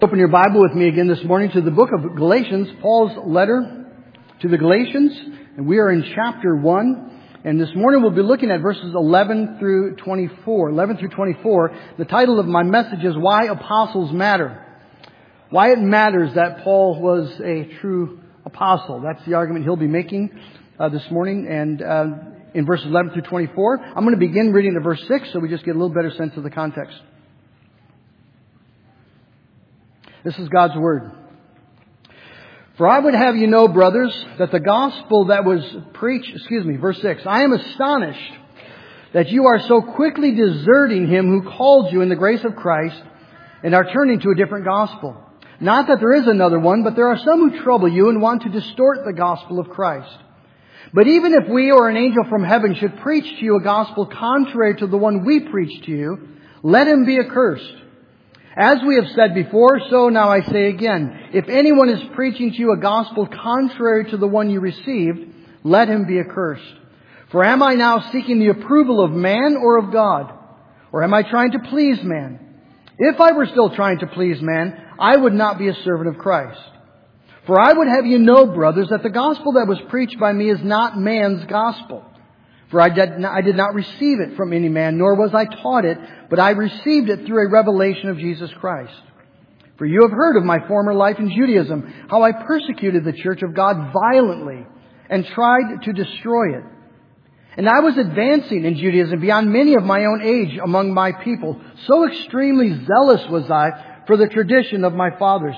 Open your Bible with me again this morning to the book of Galatians, Paul's letter to the Galatians, and we are in chapter 1. And this morning we'll be looking at verses 11 through 24. 11 through 24. The title of my message is Why Apostles Matter. Why it matters that Paul was a true apostle. That's the argument he'll be making this morning. And in verses 11 through 24, I'm going to begin reading at verse 6 so we just get a little better sense of the context. This is God's Word. For I would have you know, brothers, that the gospel that was preached, verse 6, I am astonished that you are so quickly deserting him who called you in the grace of Christ and are turning to a different gospel. Not that there is another one, but there are some who trouble you and want to distort the gospel of Christ. But even if we or an angel from heaven should preach to you a gospel contrary to the one we preach to you, let him be accursed. As we have said before, so now I say again, if anyone is preaching to you a gospel contrary to the one you received, let him be accursed. For am I now seeking the approval of man or of God? Or am I trying to please man? If I were still trying to please man, I would not be a servant of Christ. For I would have you know, brothers, that the gospel that was preached by me is not man's gospel. For I did not receive it from any man, nor was I taught it, but I received it through a revelation of Jesus Christ. For you have heard of my former life in Judaism, how I persecuted the church of God violently and tried to destroy it. And I was advancing in Judaism beyond many of my own age among my people. So extremely zealous was I for the tradition of my fathers.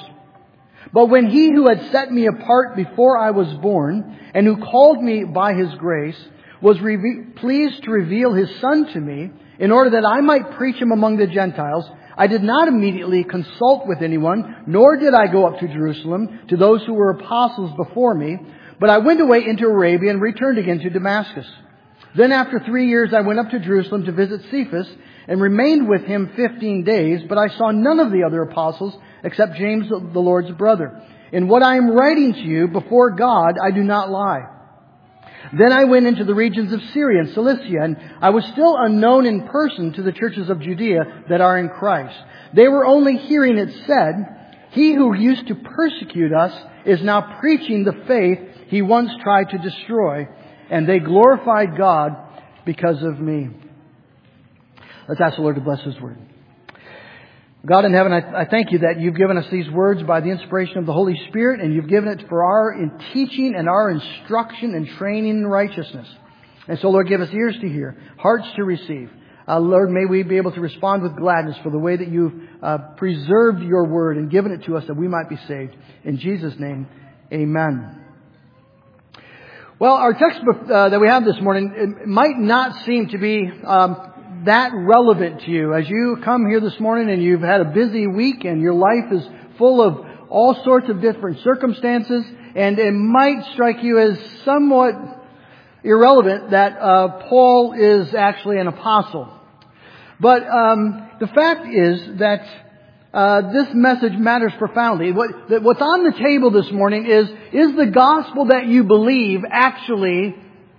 But when he who had set me apart before I was born, and who called me by his grace, was pleased to reveal his Son to me, in order that I might preach him among the Gentiles, I did not immediately consult with anyone, nor did I go up to Jerusalem to those who were apostles before me, but I went away into Arabia and returned again to Damascus. Then after 3 years I went up to Jerusalem to visit Cephas, and remained with him 15 days, but I saw none of the other apostles, except James the Lord's brother. In what I am writing to you before God, I do not lie. Then I went into the regions of Syria and Cilicia, and I was still unknown in person to the churches of Judea that are in Christ. They were only hearing it said, he who used to persecute us is now preaching the faith he once tried to destroy, and they glorified God because of me. Let's ask the Lord to bless His Word. God in heaven, I thank you that you've given us these words by the inspiration of the Holy Spirit, and you've given it for our teaching and our instruction and training in righteousness. And so, Lord, give us ears to hear, hearts to receive. Lord, may we be able to respond with gladness for the way that you've preserved your word and given it to us that we might be saved. In Jesus' name, amen. Well, our textbook that we have this morning, it might not seem to be that relevant to you as you come here this morning and you've had a busy week and your life is full of all sorts of different circumstances, and it might strike you as somewhat irrelevant that Paul is actually an apostle. But the fact is that this message matters profoundly. What's on the table this morning is the gospel that you believe actually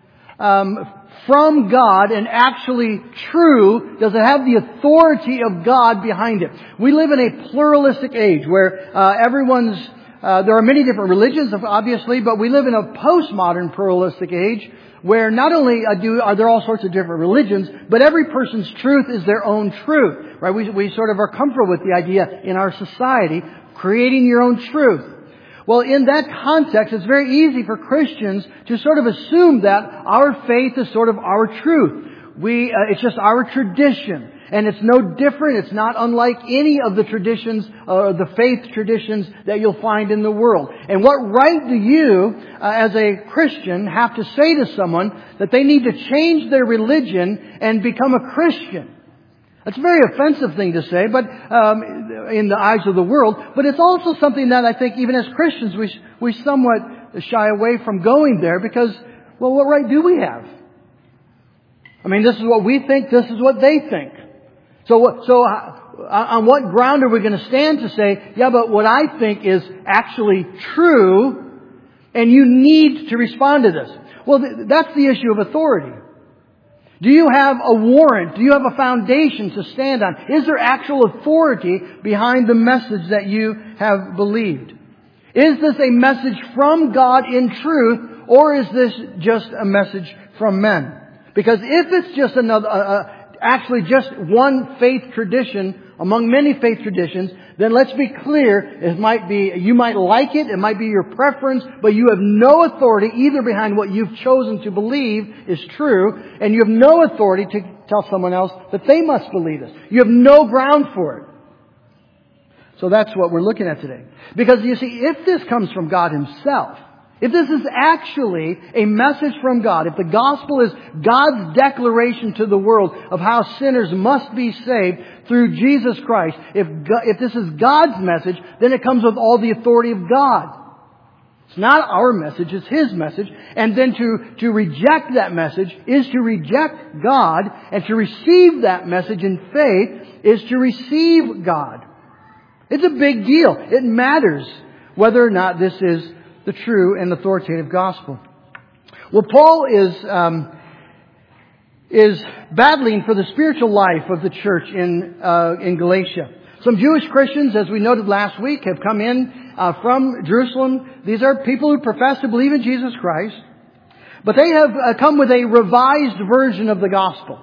from God and actually true? Does it have the authority of God behind it? We live in a pluralistic age where there are many different religions, obviously, but we live in a postmodern pluralistic age where not only are there all sorts of different religions, but every person's truth is their own truth. Right? We sort of are comfortable with the idea in our society, creating your own truth. Well, in that context, it's very easy for Christians to sort of assume that our faith is sort of our truth. It's just our tradition. And it's no different. It's not unlike any of the traditions, the faith traditions that you'll find in the world. And what right do you, as a Christian, have to say to someone that they need to change their religion and become a Christian? That's a very offensive thing to say, but in the eyes of the world. But it's also something that I think even as Christians we somewhat shy away from going there because, well, what right do we have? I mean, this is what we think. This is what they think. So on what ground are we going to stand to say, yeah, but what I think is actually true, and you need to respond to this? Well, that's the issue of authority. Do you have a warrant? Do you have a foundation to stand on? Is there actual authority behind the message that you have believed? Is this a message from God in truth, or is this just a message from men? Because if it's just actually just one faith tradition among many faith traditions, then let's be clear, you might like it might be your preference, but you have no authority either behind what you've chosen to believe is true, and you have no authority to tell someone else that they must believe this. You have no ground for it. So that's what we're looking at today. Because you see, if this comes from God Himself, if this is actually a message from God, if the gospel is God's declaration to the world of how sinners must be saved through Jesus Christ, if this is God's message, then it comes with all the authority of God. It's not our message, it's His message. And then to reject that message is to reject God, and to receive that message in faith is to receive God. It's a big deal. It matters whether or not this is the true and authoritative gospel. Well, Paul is battling for the spiritual life of the church in Galatia. Some Jewish Christians, as we noted last week, have come in from Jerusalem. These are people who profess to believe in Jesus Christ, but they have come with a revised version of the gospel.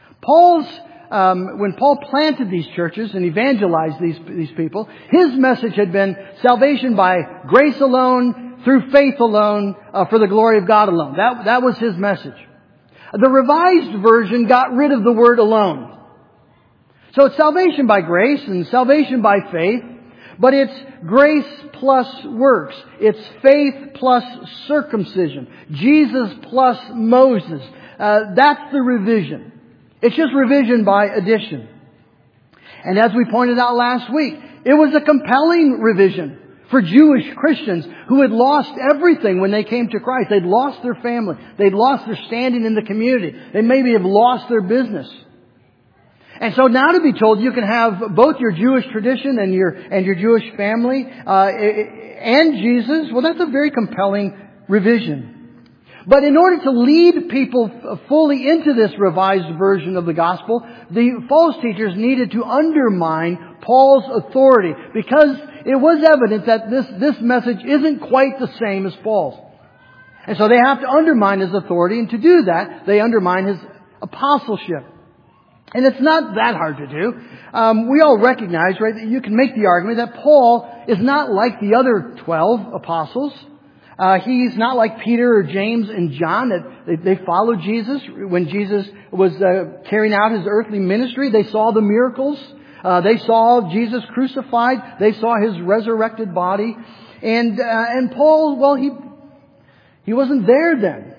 When Paul planted these churches and evangelized these people, his message had been salvation by grace alone, through faith alone, for the glory of God alone. That was his message. The revised version got rid of the word alone. So it's salvation by grace and salvation by faith, but it's grace plus works. It's faith plus circumcision. Jesus plus Moses. That's the revision. It's just revision by addition. And as we pointed out last week, it was a compelling revision for Jewish Christians who had lost everything when they came to Christ. They'd lost their family. They'd lost their standing in the community. They maybe have lost their business. And so now to be told you can have both your Jewish tradition and your Jewish family and Jesus, well, that's a very compelling revision. But in order to lead people fully into this revised version of the gospel, the false teachers needed to undermine Paul's authority, because it was evident that this message isn't quite the same as Paul's. And so they have to undermine his authority, and to do that, they undermine his apostleship. And it's not that hard to do. We all recognize, right, that you can make the argument that Paul is not like the other 12 apostles. He's not like Peter or James and John, that they followed Jesus. When Jesus was carrying out His earthly ministry, they saw the miracles. They saw Jesus crucified. They saw His resurrected body. And Paul, well, he wasn't there then.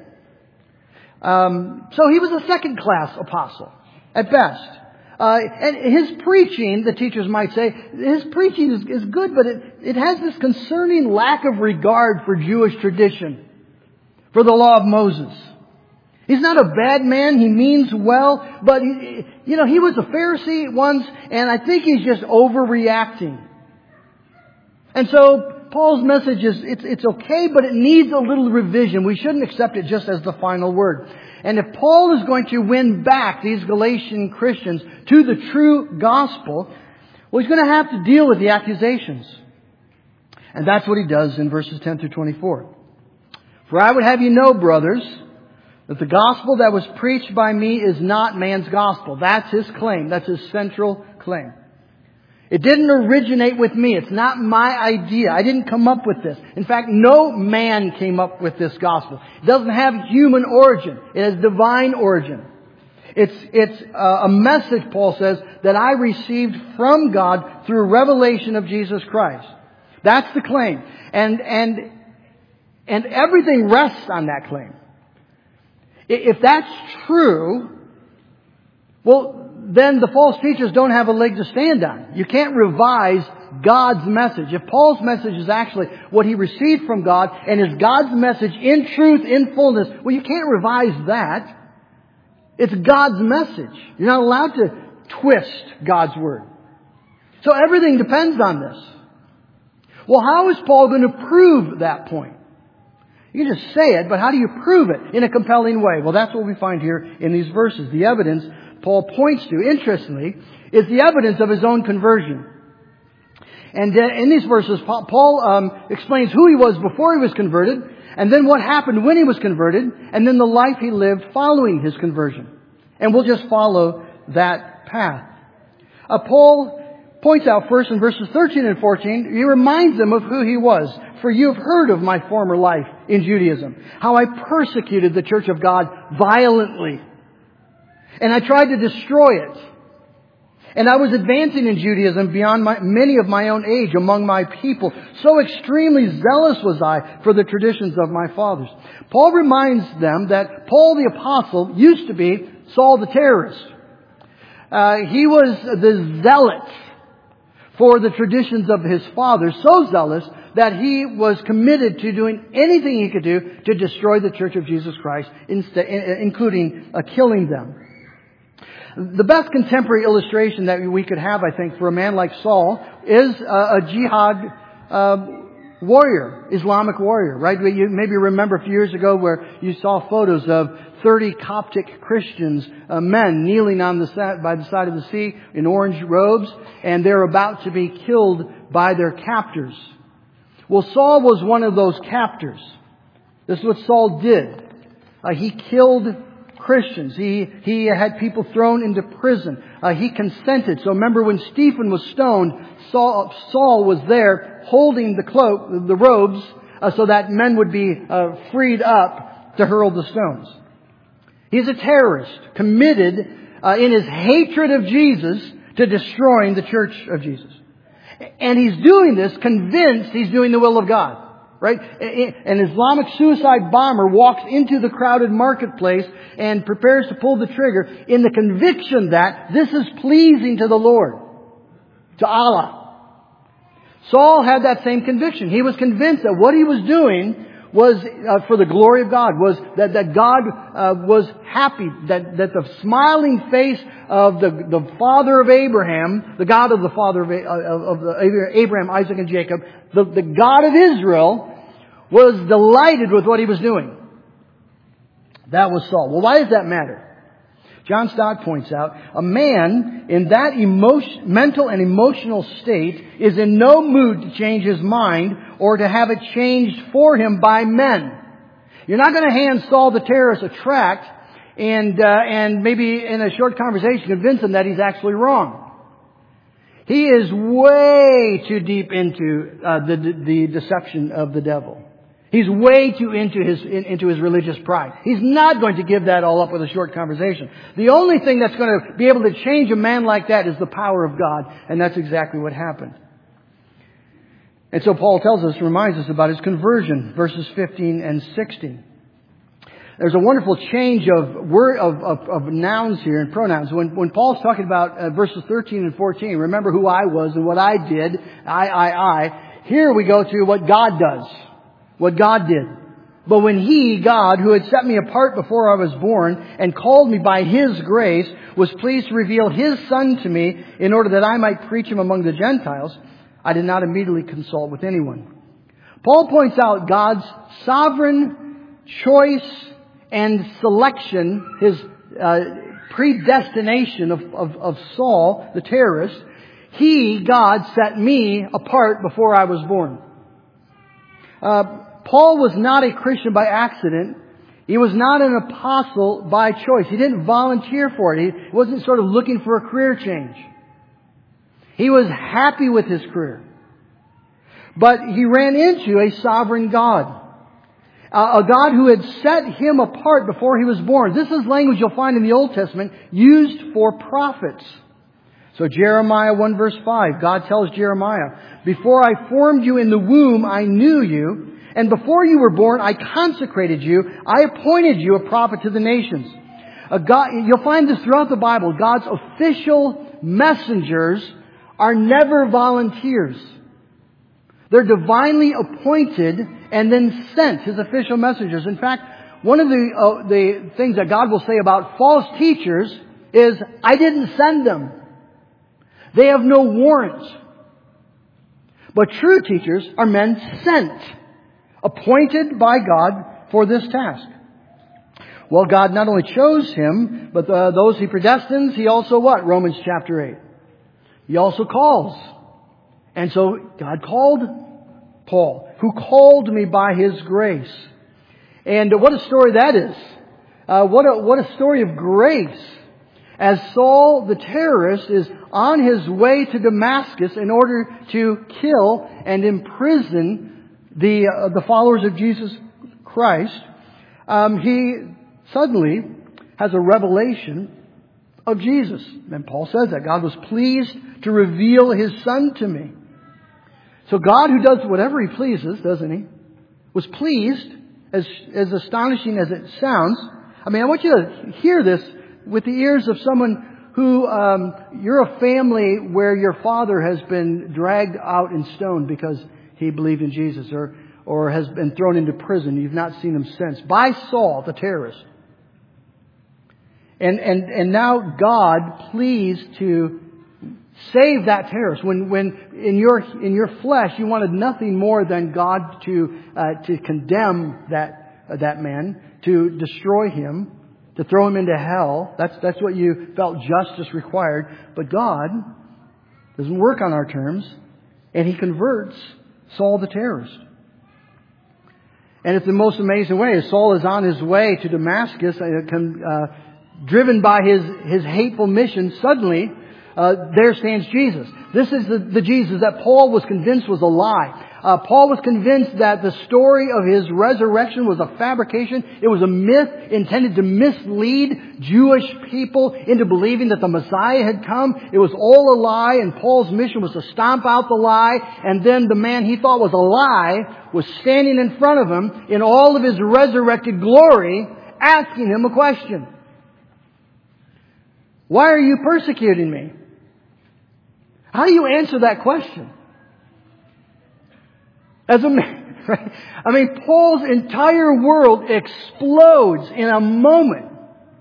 So he was a second-class apostle, at best. And his preaching, the teachers might say, his preaching is good, but it has this concerning lack of regard for Jewish tradition, for the law of Moses. He's not a bad man. He means well, but he was a Pharisee once, and I think he's just overreacting. And so Paul's message is, it's okay, but it needs a little revision. We shouldn't accept it just as the final word. And if Paul is going to win back these Galatian Christians to the true gospel, well, he's going to have to deal with the accusations. And that's what he does in verses 10 through 24. For I would have you know, brothers, that the gospel that was preached by me is not man's gospel. That's his claim. That's his central claim. It didn't originate with me. It's not my idea. I didn't come up with this. In fact, no man came up with this gospel. It doesn't have human origin. It has divine origin. It's a message, Paul says, that I received from God through revelation of Jesus Christ. That's the claim. And everything rests on that claim. If that's true, well, then the false teachers don't have a leg to stand on. You can't revise God's message. If Paul's message is actually what he received from God and is God's message in truth, in fullness, well, you can't revise that. It's God's message. You're not allowed to twist God's word. So everything depends on this. Well, how is Paul going to prove that point? You can just say it, but how do you prove it in a compelling way? Well, that's what we find here in these verses. The evidence Paul points to, interestingly, is the evidence of his own conversion. And in these verses, Paul explains who he was before he was converted, and then what happened when he was converted, and then the life he lived following his conversion. And we'll just follow that path. Paul points out first in verses 13 and 14, he reminds them of who he was. For you have heard of my former life in Judaism, how I persecuted the church of God violently. And I tried to destroy it. And I was advancing in Judaism beyond many of my own age among my people. So extremely zealous was I for the traditions of my fathers. Paul reminds them that Paul the Apostle used to be Saul the terrorist. He was the zealot for the traditions of his father, so zealous that he was committed to doing anything he could do to destroy the Church of Jesus Christ, including killing them. The best contemporary illustration that we could have, I think, for a man like Saul is a jihad warrior, Islamic warrior, right? You maybe remember a few years ago where you saw photos of 30 Coptic Christians, men kneeling by the side of the sea in orange robes, and they're about to be killed by their captors. Well, Saul was one of those captors. This is what Saul did. He killed Christians. He had people thrown into prison. He consented. So remember when Stephen was stoned, Saul was there holding the robes, so that men would be freed up to hurl the stones. He's a terrorist, committed in his hatred of Jesus to destroying the church of Jesus. And he's doing this convinced he's doing the will of God. Right? An Islamic suicide bomber walks into the crowded marketplace and prepares to pull the trigger in the conviction that this is pleasing to the Lord, to Allah. Saul had that same conviction. He was convinced that what he was doing was for the glory of God, was that God was happy, that the smiling face of the father of Abraham, the God of the father of Abraham, Isaac, and Jacob, the God of Israel, was delighted with what he was doing. That was Saul. Well, why does that matter? John Stott points out, a man in that mental and emotional state is in no mood to change his mind or to have it changed for him by men. You're not going to hand Saul the terrorist a tract and maybe in a short conversation convince him that he's actually wrong. He is way too deep into the deception of the devil. He's way too into his religious pride. He's not going to give that all up with a short conversation. The only thing that's going to be able to change a man like that is the power of God. And that's exactly what happened. And so Paul reminds us about his conversion, verses 15 and 16. There's a wonderful change of nouns here and pronouns. When Paul's talking about verses 13 and 14, remember who I was and what I did, I. Here we go to what God does. What God did. But when He, God, who had set me apart before I was born and called me by His grace, was pleased to reveal His Son to me in order that I might preach Him among the Gentiles, I did not immediately consult with anyone. Paul points out God's sovereign choice and selection, His predestination of Saul, the terrorist. He, God, set me apart before I was born. Paul was not a Christian by accident. He was not an apostle by choice. He didn't volunteer for it. He wasn't sort of looking for a career change. He was happy with his career. But he ran into a sovereign God. A God who had set him apart before he was born. This is language you'll find in the Old Testament used for prophets. So Jeremiah 1 verse 5, God tells Jeremiah, before I formed you in the womb, I knew you. And before you were born, I consecrated you. I appointed you a prophet to the nations. You'll find this throughout the Bible. God's official messengers are never volunteers. They're divinely appointed and then sent, His official messengers. In fact, one of the things that God will say about false teachers is, I didn't send them. They have no warrant. But true teachers are men sent. appointed by God for this task. Well, God not only chose him, but those he predestines, he also what? Romans chapter 8. He also calls. And so God called Paul, who called me by his grace. And what a story that is. What a story of grace. As Saul the terrorist is on his way to Damascus in order to kill and imprison the followers of Jesus Christ, he suddenly has a revelation of Jesus. And Paul says that God was pleased to reveal his Son to me. So God, who does whatever he pleases, doesn't he, was pleased, as astonishing as it sounds. I mean, I want you to hear this with the ears of someone who, you're a family where your father has been dragged out and stoned because he believed in Jesus, or has been thrown into prison. You've not seen him since. By Saul, the terrorist. And now God pleased to save that terrorist. When in your flesh you wanted nothing more than God to condemn that man, to destroy him, to throw him into hell. That's what you felt justice required. But God doesn't work on our terms, and he converts Saul the terrorist. And it's the most amazing way. As Saul is on his way to Damascus, driven by his hateful mission, suddenly there stands Jesus. This is the Jesus that Paul was convinced was a lie. Paul was convinced that the story of his resurrection was a fabrication. It was a myth intended to mislead Jewish people into believing that the Messiah had come. It was all a lie, and Paul's mission was to stomp out the lie. And then the man he thought was a lie was standing in front of him in all of his resurrected glory, asking him a question. Why are you persecuting me? How do you answer that question? As a man, right? I mean, Paul's entire world explodes in a moment.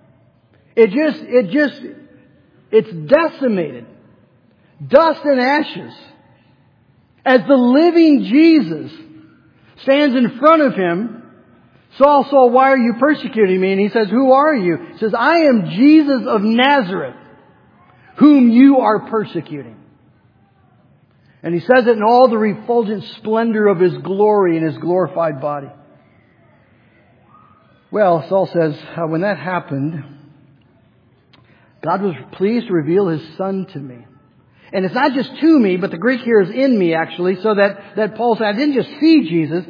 It's decimated. Dust and ashes. As the living Jesus stands in front of him, Saul, why are you persecuting me? And he says, who are you? He says, I am Jesus of Nazareth, whom you are persecuting. And he says it in all the refulgent splendor of his glory and his glorified body. Well, Saul says, when that happened, God was pleased to reveal his Son to me. And it's not just to me, but the Greek here is in me, actually, so that Paul said, I didn't just see Jesus.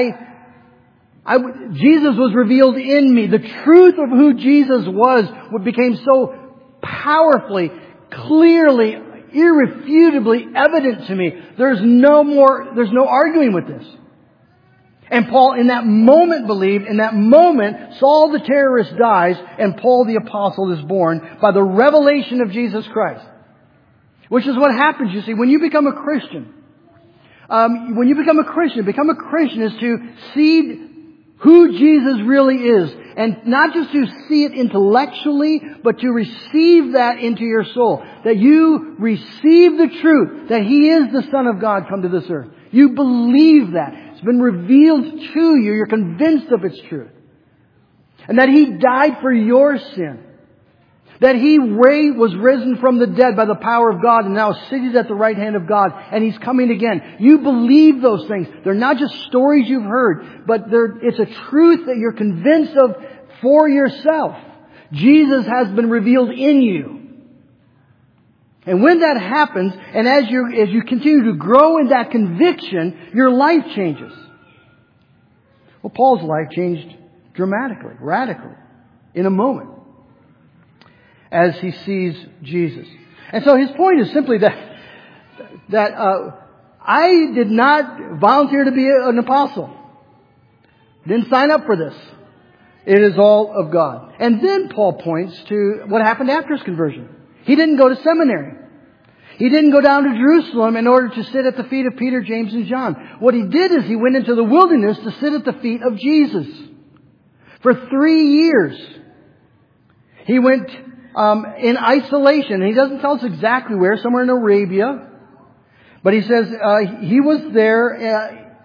Jesus was revealed in me. The truth of who Jesus was became so powerfully, clearly, irrefutably evident to me. There's no arguing with this. And Paul in that moment believed. In that moment, Saul the terrorist dies and Paul the apostle is born by the revelation of Jesus Christ. Which is what happens, you see, when you become a Christian. Become a Christian is to see who Jesus really is. And not just to see it intellectually, but to receive that into your soul. That you receive the truth that He is the Son of God come to this earth. You believe that. It's been revealed to you. You're convinced of its truth. And that He died for your sin. That He was risen from the dead by the power of God and now seated at the right hand of God. And He's coming again. You believe those things. They're not just stories you've heard, but it's a truth that you're convinced of for yourself. Jesus has been revealed in you. And when that happens, and as you continue to grow in that conviction, your life changes. Well, Paul's life changed dramatically, radically, in a moment, as he sees Jesus. And so his point is simply that I did not volunteer to be an apostle. Didn't sign up for this. It is all of God. And then Paul points to what happened after his conversion. He didn't go to seminary. He didn't go down to Jerusalem in order to sit at the feet of Peter, James, and John. What he did is he went into the wilderness to sit at the feet of Jesus. For 3 years. He went in isolation. He doesn't tell us exactly where, somewhere in Arabia. But he says he was there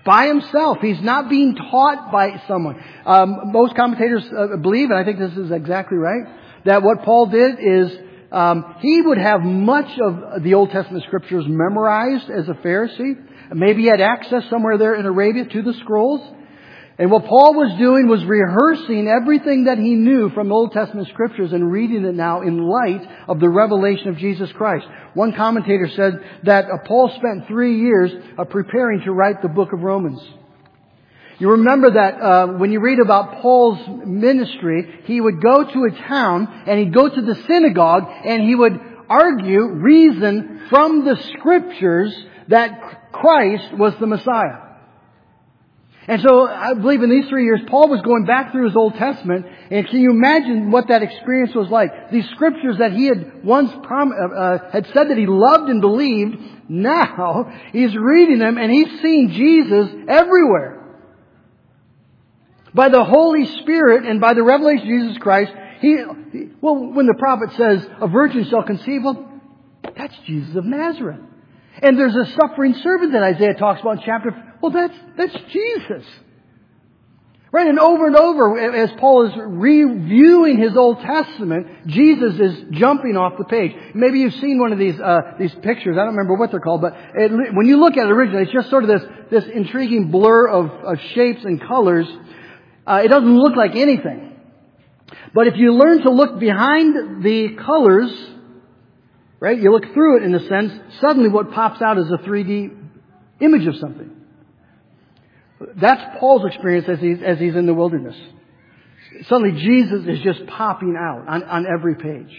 by himself. He's not being taught by someone. Most commentators believe, and I think this is exactly right, that what Paul did is he would have much of the Old Testament Scriptures memorized as a Pharisee. Maybe he had access somewhere there in Arabia to the scrolls. And what Paul was doing was rehearsing everything that he knew from Old Testament Scriptures and reading it now in light of the revelation of Jesus Christ. One commentator said that Paul spent 3 years preparing to write the book of Romans. You remember that when you read about Paul's ministry, he would go to a town and he'd go to the synagogue and he would reason from the Scriptures that Christ was the Messiah. And so I believe in these 3 years, Paul was going back through his Old Testament. And can you imagine what that experience was like? These Scriptures that he had once had said that he loved and believed, now he's reading them and he's seeing Jesus everywhere. By the Holy Spirit and by the revelation of Jesus Christ, when the prophet says, a virgin shall conceive, well, that's Jesus of Nazareth. And there's a suffering servant that Isaiah talks about in chapter 4. Well, that's Jesus. Right? And over, as Paul is reviewing his Old Testament, Jesus is jumping off the page. Maybe you've seen one of these pictures. I don't remember what they're called, but when you look at it originally, it's just sort of this intriguing blur of shapes and colors. It doesn't look like anything. But if you learn to look behind the colors, right, you look through it in a sense, suddenly what pops out is a 3D image of something. That's Paul's experience as he's in the wilderness. Suddenly Jesus is just popping out on every page.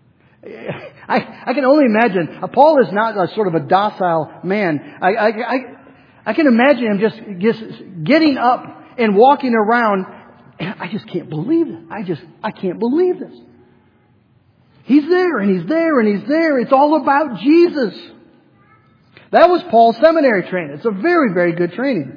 I can only imagine. Paul is not a sort of a docile man. I can imagine him just getting up and walking around. I just can't believe it. I can't believe this. He's there and he's there and he's there. It's all about Jesus. That was Paul's seminary training. It's a very, very good training.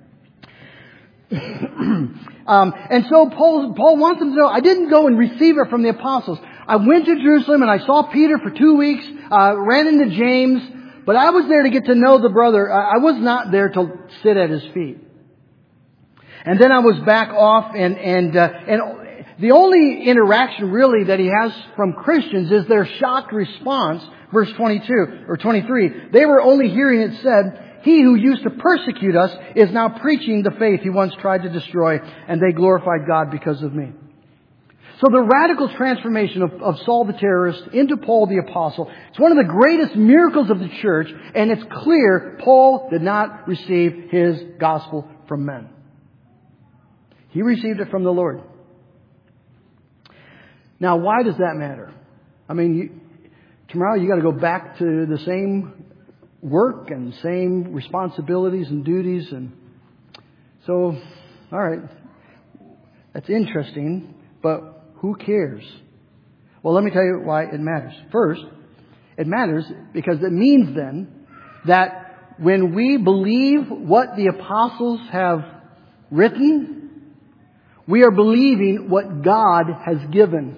And so Paul wants them to know, I didn't go and receive it from the apostles. I went to Jerusalem and I saw Peter for 2 weeks, ran into James, but I was there to get to know the brother. I was not there to sit at his feet. And then I was back off and the only interaction really that he has from Christians is their shocked response, verse 22 or 23. They were only hearing it said, he who used to persecute us is now preaching the faith he once tried to destroy, and they glorified God because of me. So the radical transformation of Saul the terrorist into Paul the apostle, it's one of the greatest miracles of the church, and it's clear Paul did not receive his gospel from men. He received it from the Lord. Now, why does that matter? I mean, tomorrow you got to go back to the same work and same responsibilities and duties. And so, all right, that's interesting, but who cares? Well, let me tell you why it matters. First, it matters because it means then that when we believe what the apostles have written, we are believing what God has given.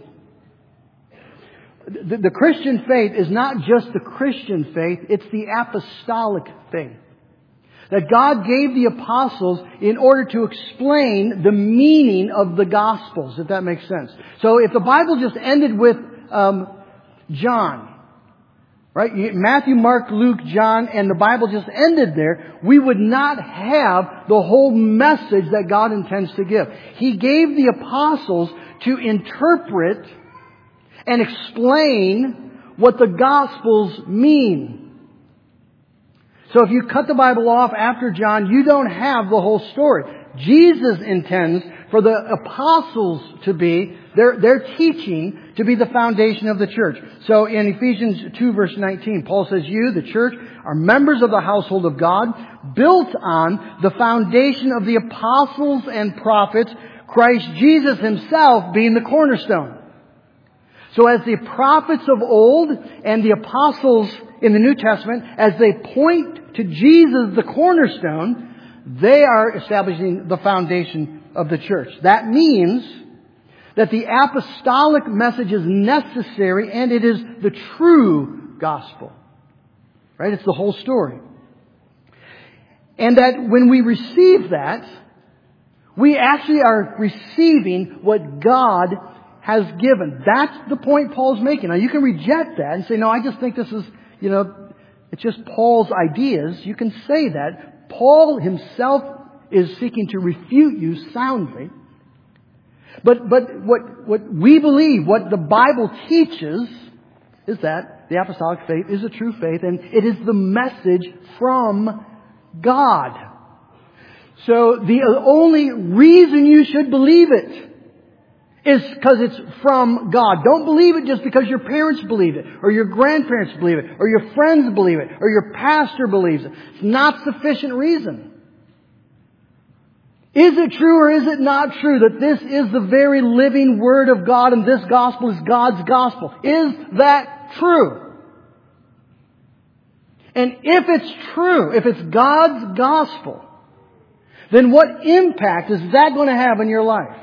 The Christian faith is not just the Christian faith, it's the apostolic faith. That God gave the apostles in order to explain the meaning of the Gospels, if that makes sense. So if the Bible just ended with John, right? Matthew, Mark, Luke, John, and the Bible just ended there, we would not have the whole message that God intends to give. He gave the apostles to interpret and explain what the Gospels mean. So if you cut the Bible off after John, you don't have the whole story. Jesus intends for the apostles to be, their teaching to be the foundation of the church. So in Ephesians 2 verse 19, Paul says, you, the church, are members of the household of God, built on the foundation of the apostles and prophets, Christ Jesus himself being the cornerstone. So as the prophets of old and the apostles in the New Testament, as they point to Jesus, the cornerstone, they are establishing the foundation of the church. That means that the apostolic message is necessary and it is the true gospel. Right? It's the whole story. And that when we receive that, we actually are receiving what God has given. That's the point Paul's making. Now you can reject that and say, no, I just think this is, it's just Paul's ideas. You can say that. Paul himself is seeking to refute you soundly. But what we believe, what the Bible teaches, is that the apostolic faith is a true faith, and it is the message from God. So the only reason you should believe it is because it's from God. Don't believe it just because your parents believe it, or your grandparents believe it, or your friends believe it, or your pastor believes it. It's not sufficient reason. Is it true or is it not true that this is the very living Word of God and this gospel is God's gospel? Is that true? And if it's true, if it's God's gospel, then what impact is that going to have in your life?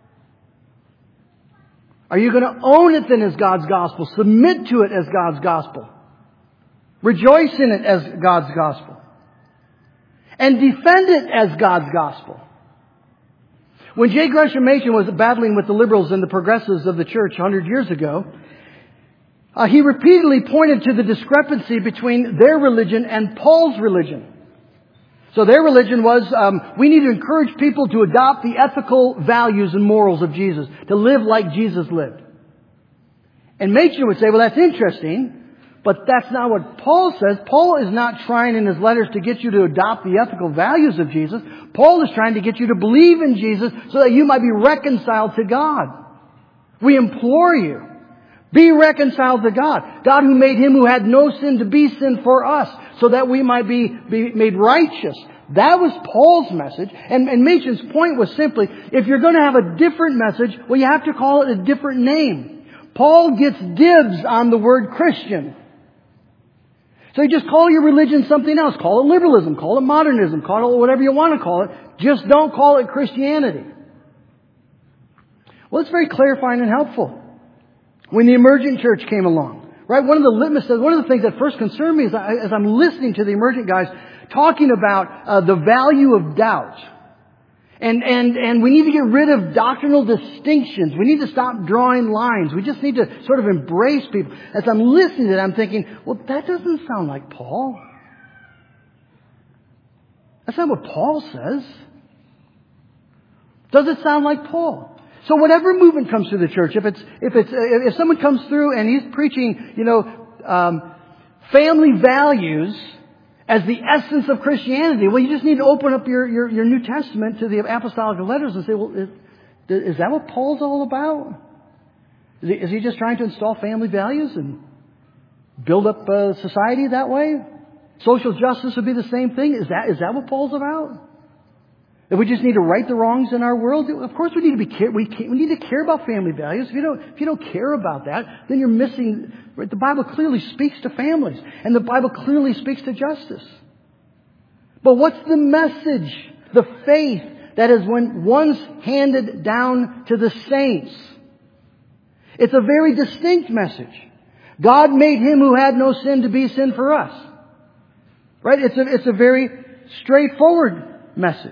Are you going to own it then as God's gospel? Submit to it as God's gospel? Rejoice in it as God's gospel? And defend it as God's gospel? When J. Gresham Machen was battling with the liberals and the progressives of the church 100 years ago, he repeatedly pointed to the discrepancy between their religion and Paul's religion. So their religion was, we need to encourage people to adopt the ethical values and morals of Jesus, to live like Jesus lived. And Machen would say, well, that's interesting, but that's not what Paul says. Paul is not trying in his letters to get you to adopt the ethical values of Jesus. Paul is trying to get you to believe in Jesus so that you might be reconciled to God. We implore you, be reconciled to God. God who made Him who had no sin to be sin for us, so that we might be made righteous. That was Paul's message. And Machen's point was simply, if you're going to have a different message, well, you have to call it a different name. Paul gets dibs on the word Christian. So you just call your religion something else. Call it liberalism. Call it modernism. Call it whatever you want to call it. Just don't call it Christianity. Well, it's very clarifying and helpful. When the emergent church came along, right? One of the things that first concerned me is as I'm listening to the emergent guys talking about the value of doubt. And we need to get rid of doctrinal distinctions. We need to stop drawing lines. We just need to sort of embrace people. As I'm listening to it, I'm thinking, well, that doesn't sound like Paul. That's not what Paul says. Does it sound like Paul? So whatever movement comes through the church, if someone comes through and he's preaching, family values as the essence of Christianity, well, you just need to open up your New Testament to the apostolic letters and say, well, is that what Paul's all about? Is he just trying to install family values and build up society that way? Social justice would be the same thing. Is that what Paul's about? That we just need to right the wrongs in our world? Of course we need to care about family values. If you don't care about that, then you're missing. Right? The Bible clearly speaks to families, and the Bible clearly speaks to justice. But what's the message? The faith that is once handed down to the saints. It's a very distinct message. God made Him who had no sin to be sin for us. Right? It's a very straightforward message.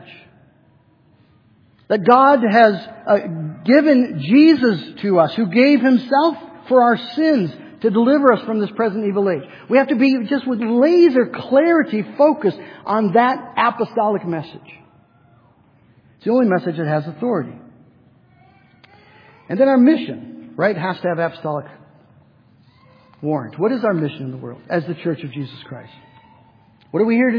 That God has given Jesus to us, who gave Himself for our sins to deliver us from this present evil age. We have to be just with laser clarity focused on that apostolic message. It's the only message that has authority. And then our mission, right, has to have apostolic warrant. What is our mission in the world as the Church of Jesus Christ? What are we here to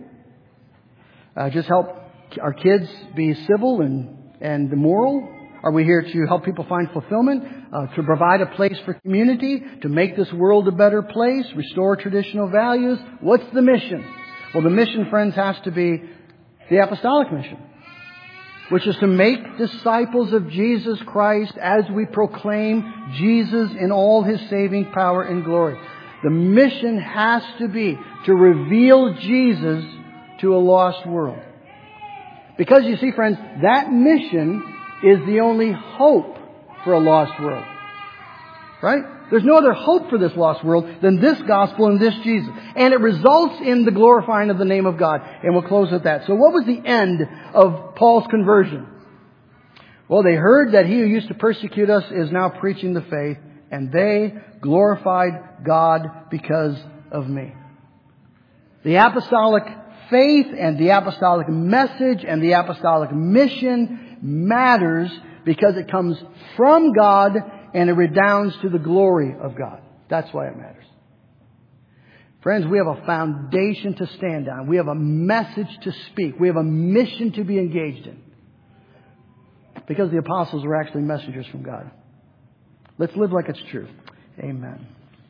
do? Just help our kids be civil and moral? Are we here to help people find fulfillment? To provide a place for community? To make this world a better place? Restore traditional values? What's the mission? Well, the mission, friends, has to be the apostolic mission, which is to make disciples of Jesus Christ as we proclaim Jesus in all His saving power and glory. The mission has to be to reveal Jesus to a lost world. Because you see, friends, that mission is the only hope for a lost world. Right? There's no other hope for this lost world than this gospel and this Jesus. And it results in the glorifying of the name of God. And we'll close with that. So what was the end of Paul's conversion? Well, they heard that he who used to persecute us is now preaching the faith, and they glorified God because of me. The apostolic faith and the apostolic message and the apostolic mission matters because it comes from God and it redounds to the glory of God. That's why it matters. Friends, we have a foundation to stand on. We have a message to speak. We have a mission to be engaged in. Because the apostles were actually messengers from God. Let's live like it's true. Amen.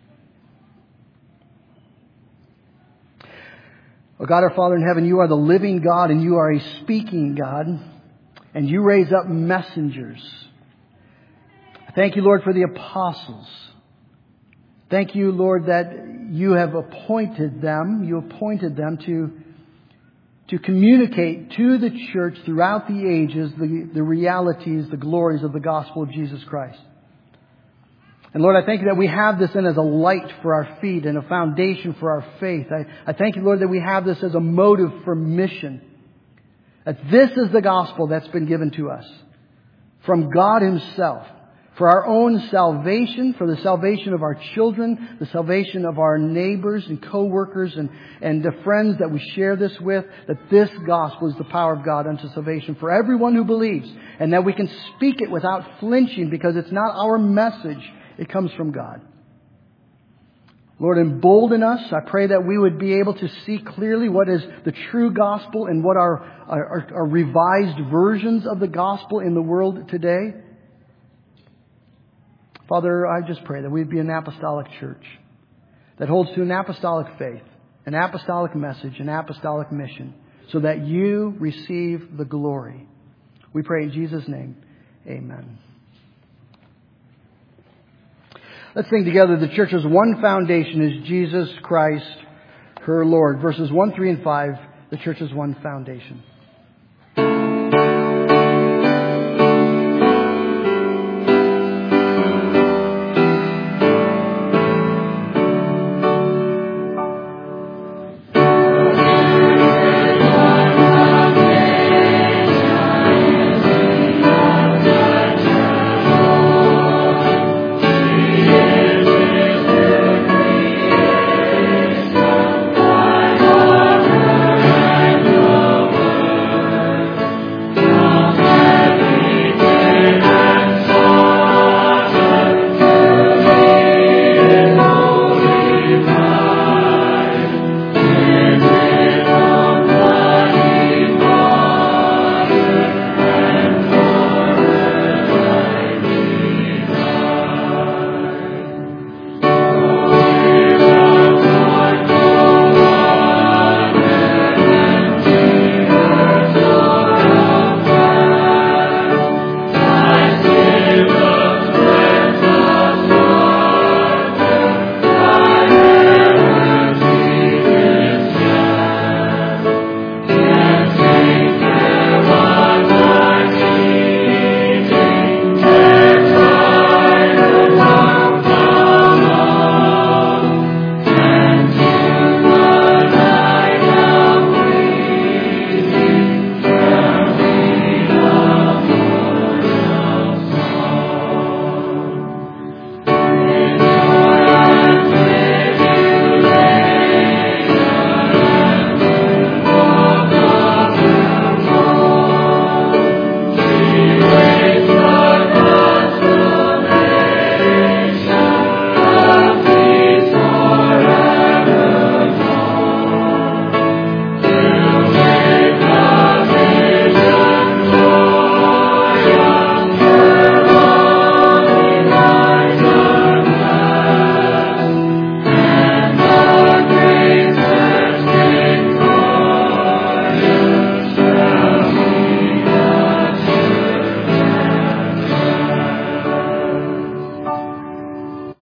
Oh God, our Father in heaven, you are the living God and you are a speaking God. And you raise up messengers. Thank you, Lord, for the apostles. Thank you, Lord, that you have appointed them. You appointed them to communicate to the church throughout the ages the realities, the glories of the gospel of Jesus Christ. And Lord, I thank you that we have this in as a light for our feet and a foundation for our faith. I thank you, Lord, that we have this as a motive for mission. That this is the gospel that's been given to us from God Himself. For our own salvation, for the salvation of our children, the salvation of our neighbors and co-workers and the friends that we share this with, that this gospel is the power of God unto salvation for everyone who believes, and that we can speak it without flinching because it's not our message, it comes from God. Lord, embolden us. I pray that we would be able to see clearly what is the true gospel and what are revised versions of the gospel in the world today. Father, I just pray that we'd be an apostolic church that holds to an apostolic faith, an apostolic message, an apostolic mission, so that you receive the glory. We pray in Jesus' name. Amen. Let's sing together. The church's one foundation is Jesus Christ, her Lord. Verses 1, 3, and 5, the church's one foundation.